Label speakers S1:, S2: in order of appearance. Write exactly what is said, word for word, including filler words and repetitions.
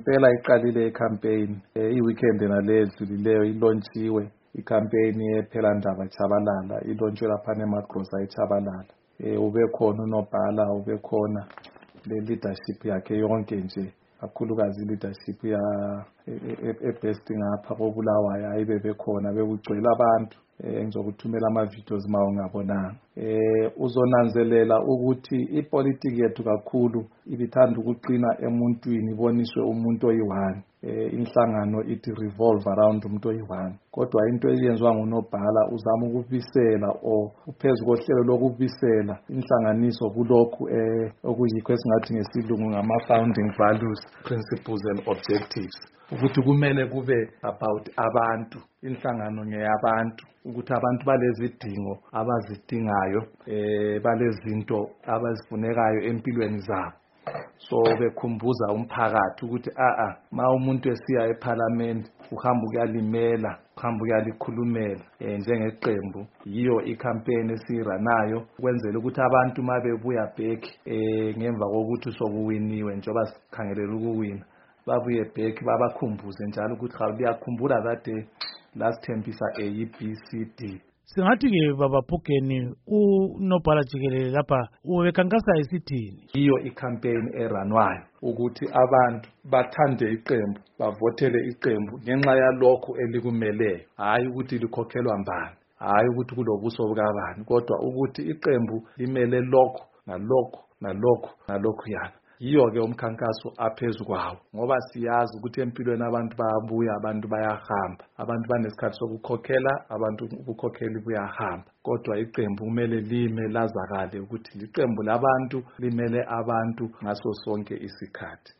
S1: ngempela iqalile icampaign i-weekend naledlulileyo ilontshiwe icampaign yePhelandaba Chabalala ilontshiwe lapha eMagrosa eChabalala. Ube khona unobhala, ube khona le leadership yakhe yonke nje, kakhulukazi leadership ya ebest ngapha koBulawayo ayibe bekhona bekugcwele abantu. Ngizokuthumela ama videos ma ungabonanga. Eh uzonanzelela ukuthi ipolitiki yethu kakhulu ibithanda ukuqina emuntwini, iboniswe umuntu oyi-one. Eh inhlangano ithi revolve around umuntu oyi-one. Kodwa into eyenziwa ngunobhala uzama ukubisela o uphezulu kohlelo lokubisela inhlanganiso kulokhu eh okuyikho esingathi ngesilungu ngama founding values, principles and objectives. Ukuthi kumele kube about abantu, inhlangano ngeyabantu, ukuthi abantu balezidingo abazidingayo, eh balezinto abazifunekayo empilweni zabo. So bekhumbuza umphakathi ukuthi a a ma umuntu esiya eParliament uhamba uyalimela, uhamba uyalikhulumela eh njengeqembu. Yiyo icampaign esiranayo ukwenzela ukuthi abantu mabebuya back eh ngemva kokuthi sokuwiniwe njengoba sikhangelela ukuwina, babuye back babakhumbuze njalo ukuthi cha liyakhumbula kade lasithembisa A B C D.
S2: Singathi ke baba Phukeni unobhala jikelele lapha ubekankasa isithini?
S1: Iyo icampaign eranwayo ukuthi abantu bathande iqembu, bavotele iqembu ngenxa yalokho elikumeleyo, hayi ukuthi likhokhelwa mbani, hayi ukuthi kulobuso bukabani, kodwa ukuthi iqembu limele lokho nalokho nalokho nalokho yana. Yiyo ke umkhankaso aphezulu kwawo, ngoba siyazi ukuthi empilweni abantu bayabuya, abantu bayahamba, abantu banesikhathi sokukhokhela, abantu ukukhokhela buyahamba, kodwa iqembu kumele lime lazakale ukuthi liqembu labantu limele abantu ngaso sonke isikhathi.